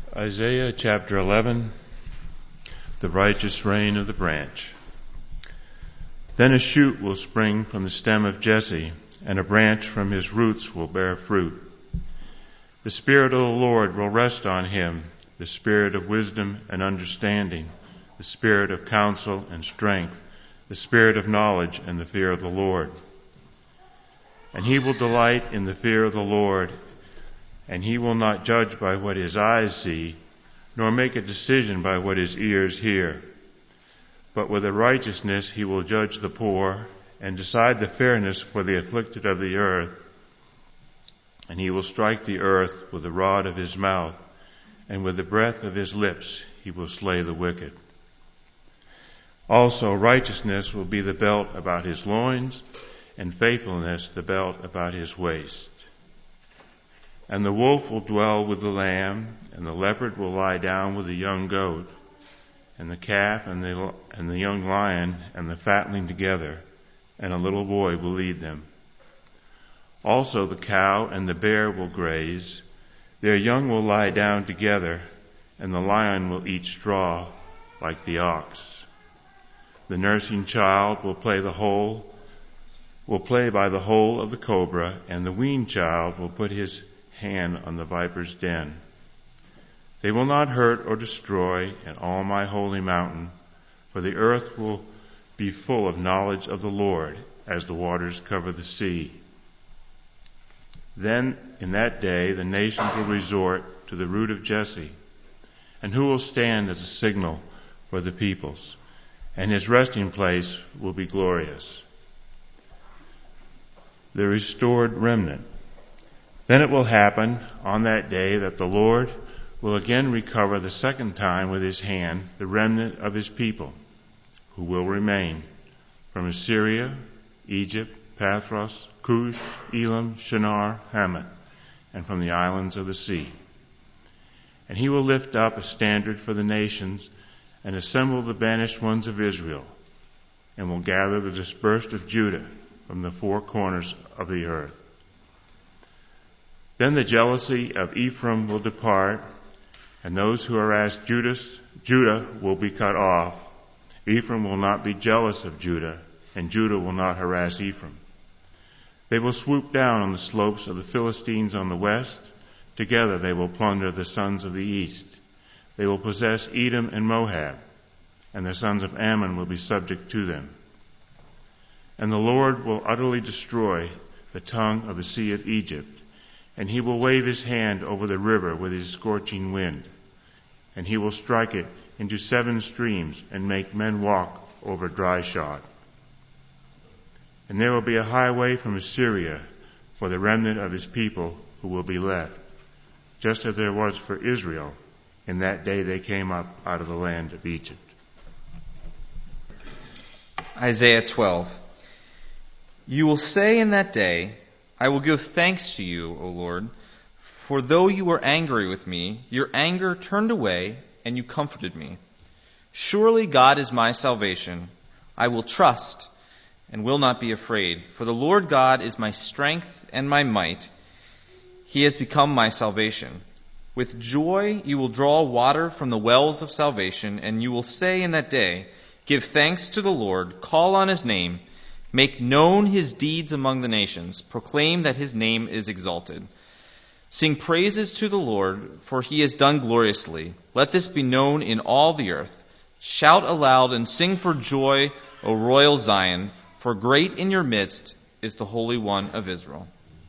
Isaiah chapter 11, the righteous reign of the branch. Then a shoot will spring from the stem of Jesse, and a branch from his roots will bear fruit. The Spirit of the Lord will rest on him, the Spirit of wisdom and understanding, the Spirit of counsel and strength, the Spirit of knowledge and the fear of the Lord. And he will delight in the fear of the Lord, and he will not judge by what his eyes see, nor make a decision by what his ears hear. But with a righteousness he will judge the poor, and decide the fairness for the afflicted of the earth. And he will strike the earth with the rod of his mouth, and with the breath of his lips he will slay the wicked. Also righteousness will be the belt about his loins, and faithfulness the belt about his waist. And the wolf will dwell with the lamb, and the leopard will lie down with the young goat, and the calf and the young lion and the fatling together, and a little boy will lead them. Also the cow and the bear will graze, their young will lie down together, and the lion will eat straw like the ox. The nursing child will play by the hole of the cobra, and the weaned child will put his hand on the viper's den. They will not hurt or destroy in all my holy mountain, for the earth will be full of knowledge of the Lord as the waters cover the sea. Then in that day the nations will resort to the root of Jesse, and who will stand as a signal for the peoples, and his resting place will be glorious. The restored remnant. Then it will happen on that day that the Lord will again recover the second time with his hand the remnant of his people, who will remain from Assyria, Egypt, Pathros, Cush, Elam, Shinar, Hamath, and from the islands of the sea. And he will lift up a standard for the nations and assemble the banished ones of Israel, and will gather the dispersed of Judah from the four corners of the earth. Then the jealousy of Ephraim will depart, and those who harass Judah will be cut off. Ephraim will not be jealous of Judah, and Judah will not harass Ephraim. They will swoop down on the slopes of the Philistines on the west. Together they will plunder the sons of the east. They will possess Edom and Moab, and the sons of Ammon will be subject to them. And the Lord will utterly destroy the tongue of the sea of Egypt, and he will wave his hand over the river with his scorching wind, and he will strike it into 7 streams and make men walk over dry shod. And there will be a highway from Assyria for the remnant of his people who will be left, just as there was for Israel in that day they came up out of the land of Egypt. Isaiah 12. You will say in that day, I will give thanks to you, O Lord, for though you were angry with me, your anger turned away, and you comforted me. Surely God is my salvation. I will trust and will not be afraid, for the Lord God is my strength and my might. He has become my salvation. With joy you will draw water from the wells of salvation, and you will say in that day, give thanks to the Lord, call on his name, make known his deeds among the nations. Proclaim that his name is exalted. Sing praises to the Lord, for he has done gloriously. Let this be known in all the earth. Shout aloud and sing for joy, O royal Zion, for great in your midst is the Holy One of Israel.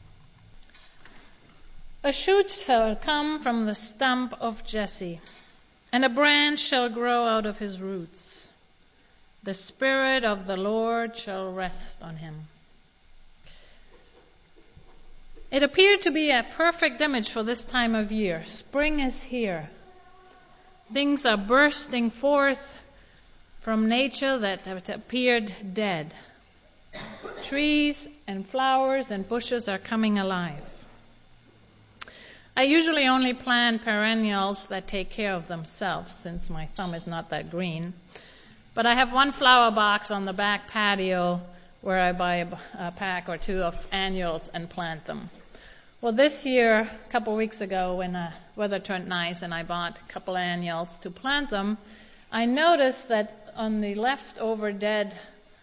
A shoot shall come from the stump of Jesse, and a branch shall grow out of his roots. The Spirit of the Lord shall rest on him. It appeared to be a perfect image for this time of year. Spring is here. Things are bursting forth from nature that appeared dead. Trees and flowers and bushes are coming alive. I usually only plant perennials that take care of themselves, since my thumb is not that green. But I have one flower box on the back patio where I buy a pack or two of annuals and plant them. Well, this year, a couple of weeks ago, when the weather turned nice and I bought a couple of annuals to plant them, I noticed that on the leftover dead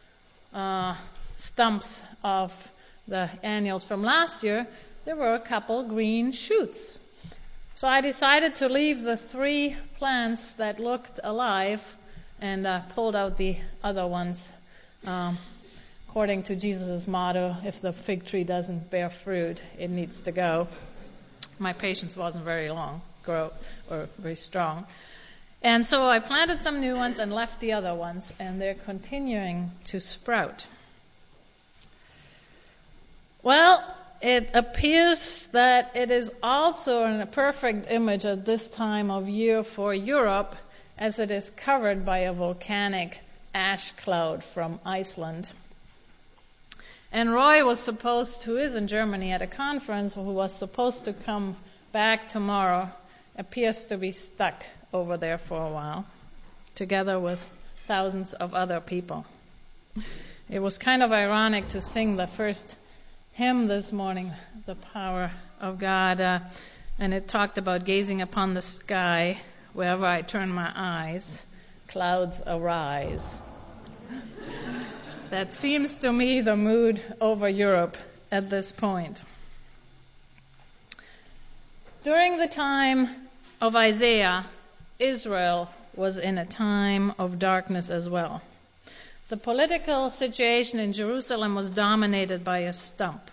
stumps of the annuals from last year, there were a couple green shoots. So I decided to leave the 3 plants that looked alive and pulled out the other ones. According to Jesus' motto, if the fig tree doesn't bear fruit, it needs to go. My patience wasn't very strong. And so I planted some new ones and left the other ones, and they're continuing to sprout. Well, it appears that it is also a perfect image at this time of year for Europe, as it is covered by a volcanic ash cloud from Iceland. And Roy who is in Germany at a conference, who was supposed to come back tomorrow, appears to be stuck over there for a while, together with thousands of other people. It was kind of ironic to sing the first hymn this morning, The Power of God, and it talked about gazing upon the sky. Wherever I turn my eyes, clouds arise. That seems to me the mood over Europe at this point. During the time of Isaiah, Israel was in a time of darkness as well. The political situation in Jerusalem was dominated by a stump.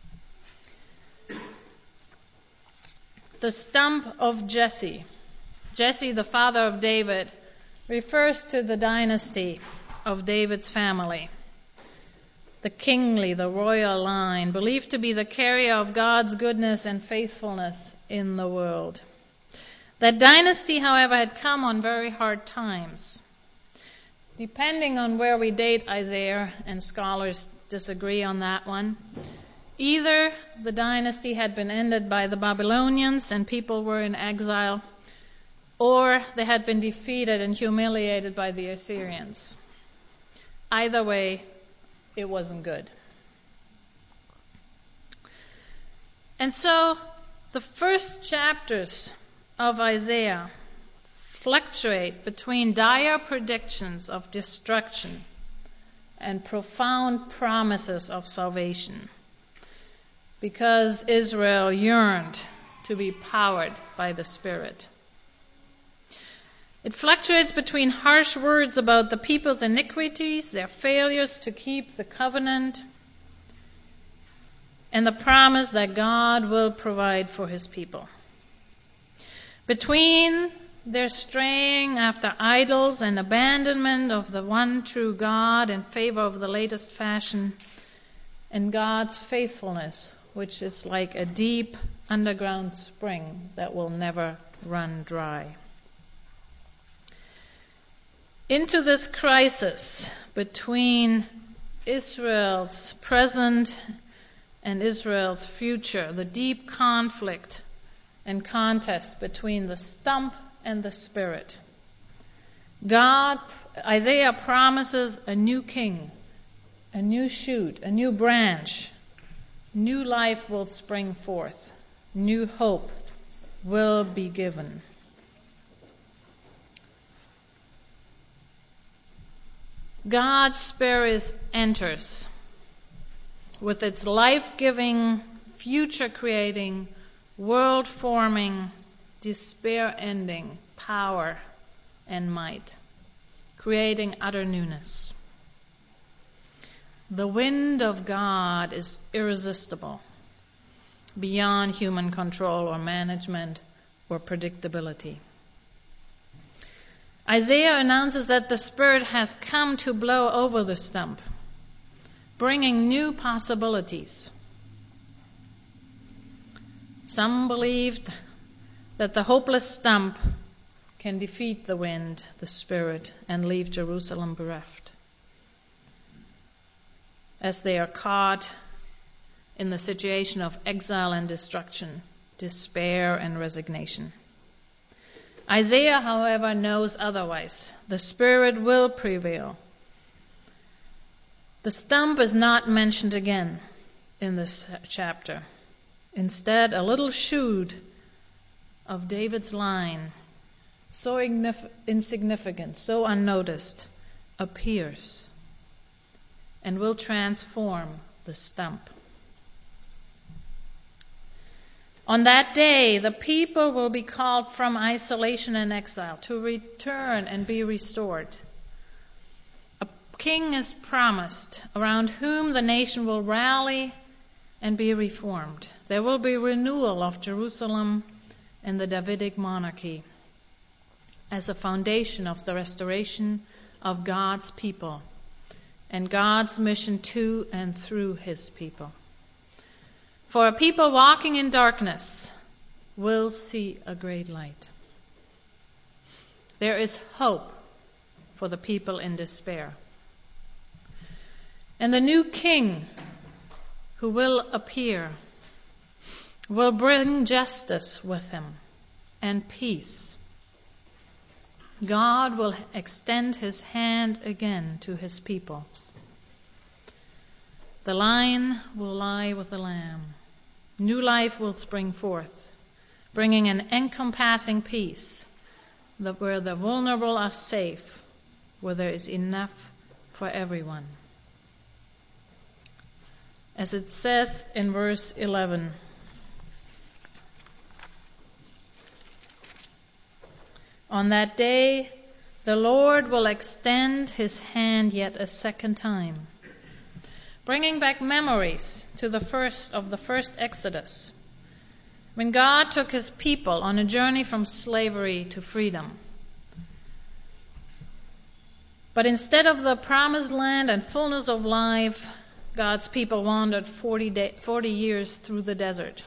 The stump of Jesse. Jesse, the father of David, refers to the dynasty of David's family. The kingly, the royal line, believed to be the carrier of God's goodness and faithfulness in the world. That dynasty, however, had come on very hard times. Depending on where we date Isaiah, and scholars disagree on that one, either the dynasty had been ended by the Babylonians and people were in exile, or they had been defeated and humiliated by the Assyrians. Either way, it wasn't good. And so the first chapters of Isaiah fluctuate between dire predictions of destruction and profound promises of salvation, because Israel yearned to be powered by the Spirit. It fluctuates between harsh words about the people's iniquities, their failures to keep the covenant, and the promise that God will provide for his people. Between their straying after idols and abandonment of the one true God in favor of the latest fashion, and God's faithfulness, which is like a deep underground spring that will never run dry. Into this crisis between Israel's present and Israel's future, the deep conflict and contest between the stump and the Spirit, Isaiah promises a new king, a new shoot, a new branch. New life will spring forth. New hope will be given. God's Spirit enters with its life-giving, future-creating, world-forming, despair-ending power and might, creating utter newness. The wind of God is irresistible, beyond human control or management or predictability. Isaiah announces that the Spirit has come to blow over the stump, bringing new possibilities. Some believed that the hopeless stump can defeat the wind, the Spirit, and leave Jerusalem bereft, as they are caught in the situation of exile and destruction, despair and resignation. Isaiah, however, knows otherwise. The Spirit will prevail. The stump is not mentioned again in this chapter. Instead, a little shoot of David's line, so insignificant, so unnoticed, appears and will transform the stump. On that day, the people will be called from isolation and exile to return and be restored. A king is promised, around whom the nation will rally and be reformed. There will be renewal of Jerusalem and the Davidic monarchy as a foundation of the restoration of God's people and God's mission to and through his people. For a people walking in darkness will see a great light. There is hope for the people in despair. And the new king who will appear will bring justice with him and peace. God will extend his hand again to his people. The lion will lie with the lamb. New life will spring forth, bringing an encompassing peace, where the vulnerable are safe, where there is enough for everyone. As it says in verse 11, on that day, the Lord will extend his hand yet a second time, bringing back memories to the first Exodus, when God took his people on a journey from slavery to freedom. But instead of the promised land and fullness of life, God's people wandered 40 years through the desert.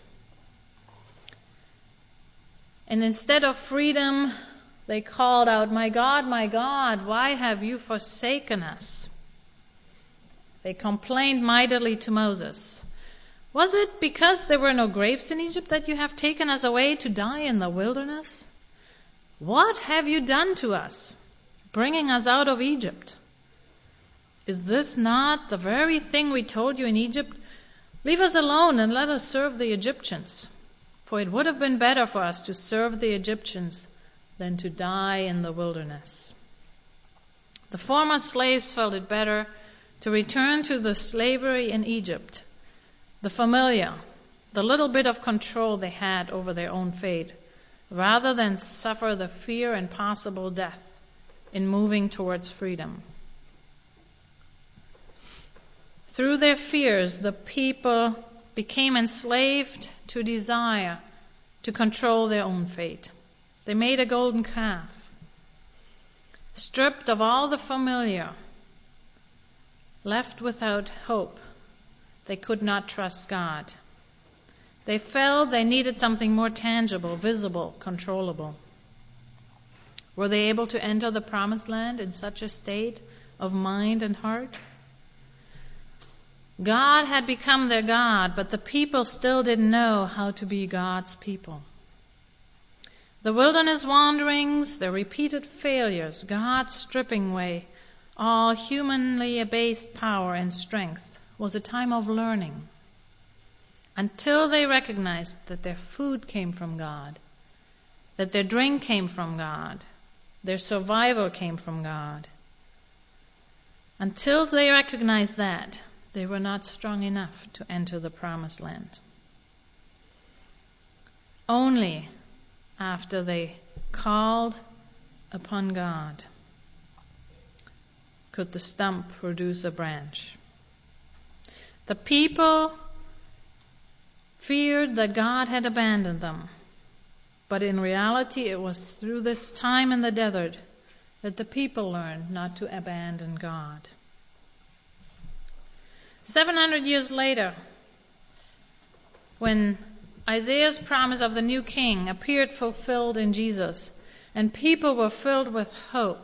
And instead of freedom, they called out, my God, why have you forsaken us?" They complained mightily to Moses. "Was it because there were no graves in Egypt that you have taken us away to die in the wilderness? What have you done to us, bringing us out of Egypt? Is this not the very thing we told you in Egypt? Leave us alone and let us serve the Egyptians. For it would have been better for us to serve the Egyptians than to die in the wilderness." The former slaves felt it better to return to the slavery in Egypt, the familiar, the little bit of control they had over their own fate, rather than suffer the fear and possible death in moving towards freedom. Through their fears, the people became enslaved to desire to control their own fate. They made a golden calf. Stripped of all the familiar, left without hope, they could not trust God. They felt they needed something more tangible, visible, controllable. Were they able to enter the promised land in such a state of mind and heart? God had become their God, but the people still didn't know how to be God's people. The wilderness wanderings, the repeated failures, God's stripping away all humanly abased power and strength, was a time of learning, until they recognized that their food came from God, that their drink came from God, their survival came from God. Until they recognized that, they were not strong enough to enter the promised land. Only after they called upon God could the stump produce a branch. The people feared that God had abandoned them, but in reality it was through this time in the desert that the people learned not to abandon God. 700 years later, when Isaiah's promise of the new king appeared fulfilled in Jesus, and people were filled with hope,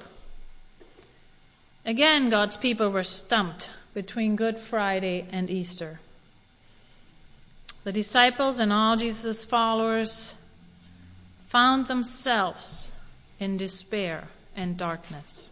again God's people were stumped between Good Friday and Easter. The disciples and all Jesus' followers found themselves in despair and darkness.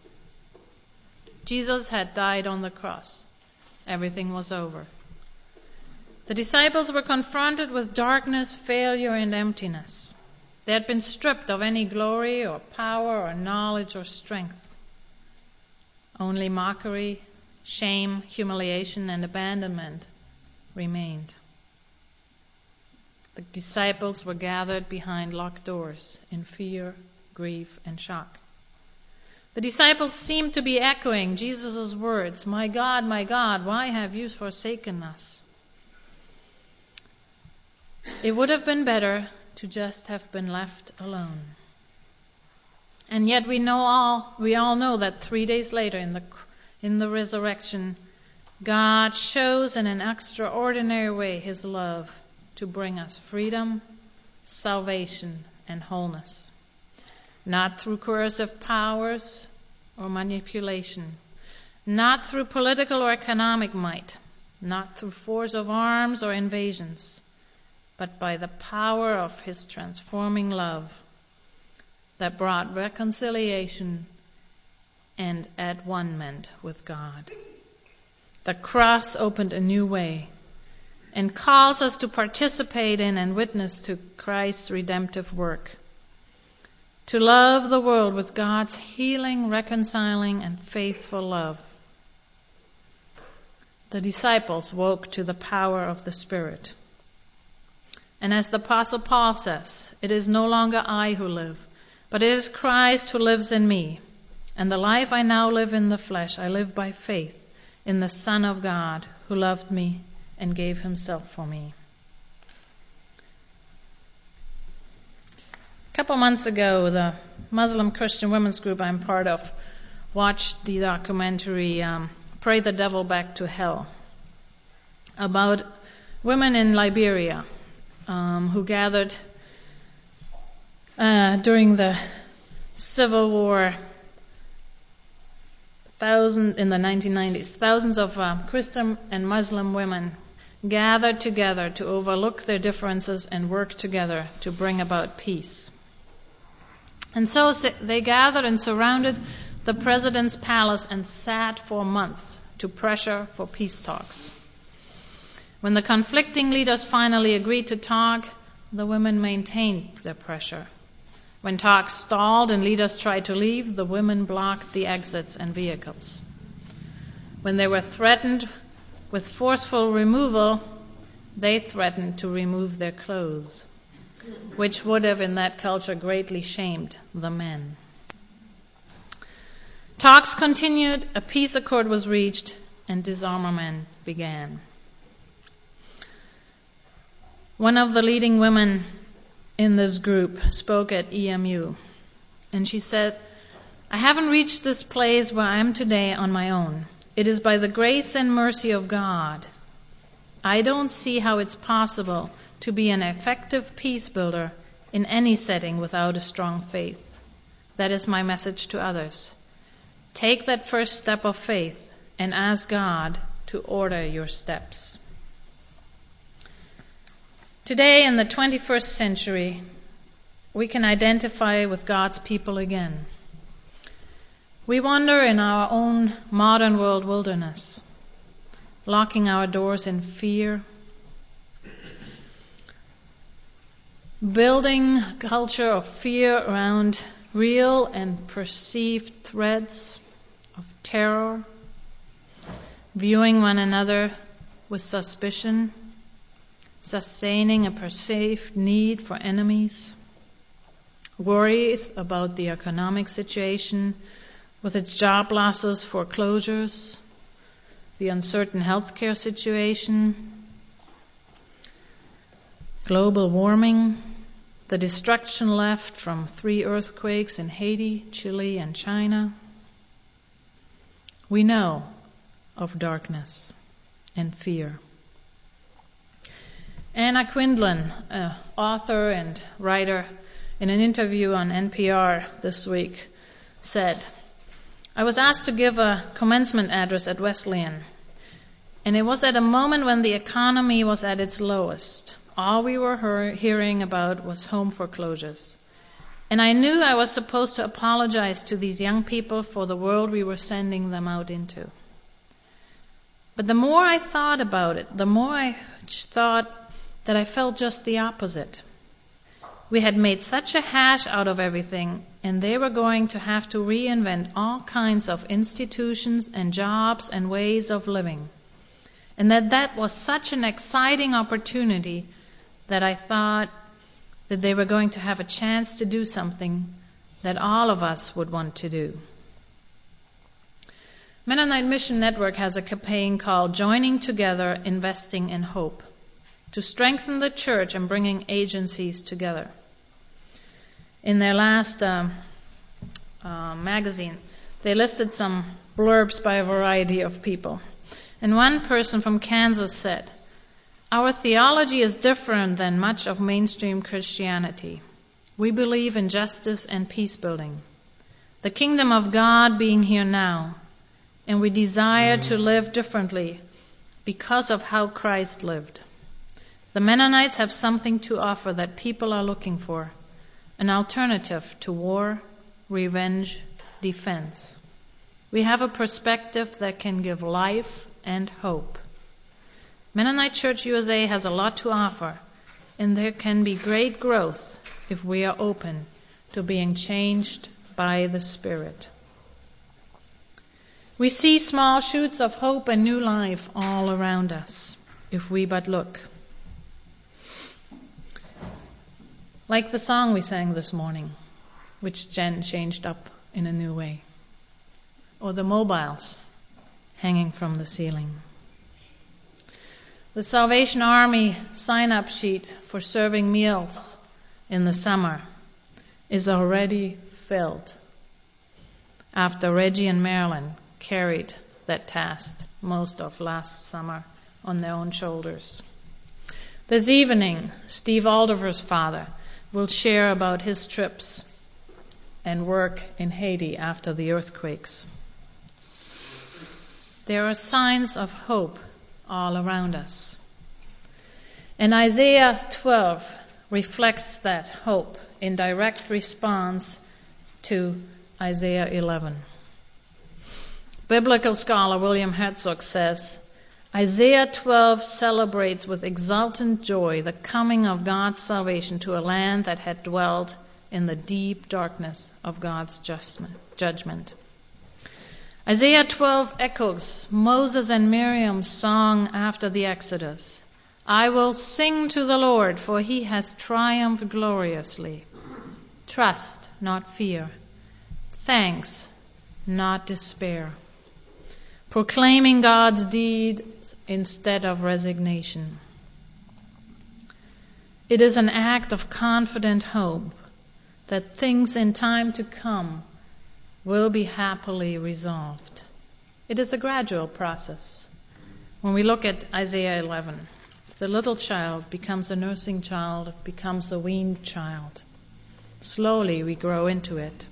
Jesus had died on the cross. Everything was over. The disciples were confronted with darkness, failure, and emptiness. They had been stripped of any glory or power or knowledge or strength. Only mockery, shame, humiliation, and abandonment remained. The disciples were gathered behind locked doors in fear, grief, and shock. The disciples seemed to be echoing Jesus' words, my God, why have you forsaken us?" It would have been better to just have been left alone. And yet we all know that 3 days later in the resurrection, God shows in an extraordinary way His love to bring us freedom, salvation, and wholeness. Not through coercive powers or manipulation, not through political or economic might, not through force of arms or invasions, but by the power of His transforming love that brought reconciliation and at one-ment with God. The cross opened a new way and calls us to participate in and witness to Christ's redemptive work. To love the world with God's healing, reconciling, and faithful love. The disciples woke to the power of the Spirit. And as the Apostle Paul says, it is no longer I who live, but it is Christ who lives in me. And the life I now live in the flesh, I live by faith in the Son of God who loved me and gave Himself for me. A couple months ago, the Muslim Christian women's group I'm part of watched the documentary Pray the Devil Back to Hell about women in Liberia who gathered during the Civil War in the 1990s. Thousands of Christian and Muslim women gathered together to overlook their differences and work together to bring about peace. And so they gathered and surrounded the president's palace and sat for months to pressure for peace talks. When the conflicting leaders finally agreed to talk, the women maintained their pressure. When talks stalled and leaders tried to leave, the women blocked the exits and vehicles. When they were threatened with forceful removal, they threatened to remove their clothes, which would have in that culture greatly shamed the men. Talks continued, a peace accord was reached, and disarmament began. One of the leading women in this group spoke at EMU, and she said, "I haven't reached this place where I am today on my own. It is by the grace and mercy of God. I don't see how it's possible to be an effective peace builder in any setting without a strong faith. That is my message to others. Take that first step of faith and ask God to order your steps." Today, in the 21st century, we can identify with God's people again. We wander in our own modern world wilderness, locking our doors in fear, building a culture of fear around real and perceived threats of terror, viewing one another with suspicion, sustaining a perceived need for enemies, worries about the economic situation with its job losses, foreclosures, the uncertain healthcare situation, global warming, the destruction left from 3 earthquakes in Haiti, Chile, and China. We know of darkness and fear. Anna Quindlen, author and writer, in an interview on NPR this week, said, "I was asked to give a commencement address at Wesleyan, and it was at a moment when the economy was at its lowest. All we were hearing about was home foreclosures. And I knew I was supposed to apologize to these young people for the world we were sending them out into. But the more I thought about it, the more I thought that I felt just the opposite. We had made such a hash out of everything, and they were going to have to reinvent all kinds of institutions and jobs and ways of living. And that was such an exciting opportunity that I thought that they were going to have a chance to do something that all of us would want to do. Mennonite Mission Network has a campaign called Joining Together, Investing in Hope, to strengthen the church and bringing agencies together. In their last magazine, they listed some blurbs by a variety of people. And one person from Kansas said, "Our theology is different than much of mainstream Christianity. We believe in justice and peace building, the kingdom of God being here now, and we desire to live differently because of how Christ lived. The Mennonites have something to offer that people are looking for, an alternative to war, revenge, defense. We have a perspective that can give life and hope. Mennonite Church USA has a lot to offer, and there can be great growth if we are open to being changed by the Spirit." We see small shoots of hope and new life all around us, if we but look. Like the song we sang this morning, which Jen changed up in a new way. Or the mobiles hanging from the ceiling. The Salvation Army sign-up sheet for serving meals in the summer is already filled after Reggie and Marilyn carried that task most of last summer on their own shoulders. This evening, Steve Alderver's father will share about his trips and work in Haiti after the earthquakes. There are signs of hope all around us. And Isaiah 12 reflects that hope in direct response to Isaiah 11. Biblical scholar William Herzog says, Isaiah 12 celebrates with exultant joy the coming of God's salvation to a land that had dwelt in the deep darkness of God's judgment. Isaiah 12 echoes Moses and Miriam's song after the Exodus. I will sing to the Lord, for he has triumphed gloriously. Trust, not fear. Thanks, not despair. Proclaiming God's deeds instead of resignation. It is an act of confident hope that things in time to come will be happily resolved. It is a gradual process. When we look at Isaiah 11, the little child becomes a nursing child, becomes a weaned child. Slowly we grow into it.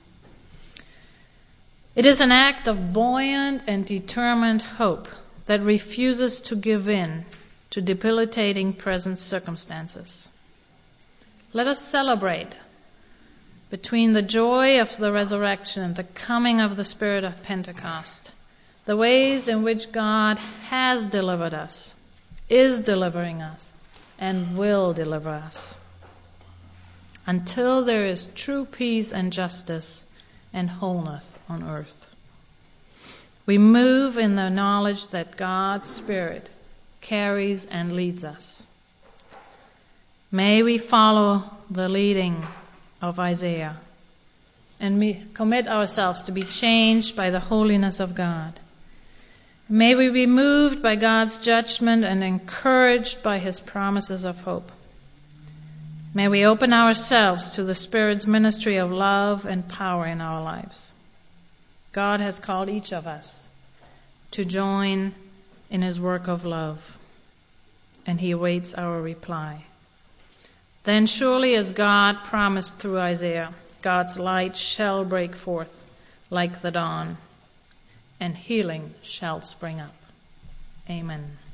It is an act of buoyant and determined hope that refuses to give in to debilitating present circumstances. Let us celebrate between the joy of the resurrection and the coming of the Spirit of Pentecost, the ways in which God has delivered us, is delivering us, and will deliver us. Until there is true peace and justice and wholeness on earth. We move in the knowledge that God's Spirit carries and leads us. May we follow the leading of Isaiah and commit ourselves to be changed by the holiness of God. May we be moved by God's judgment and encouraged by His promises of hope. May we open ourselves to the Spirit's ministry of love and power in our lives. God has called each of us to join in His work of love, and He awaits our reply. Then surely, as God promised through Isaiah, God's light shall break forth like the dawn, and healing shall spring up. Amen.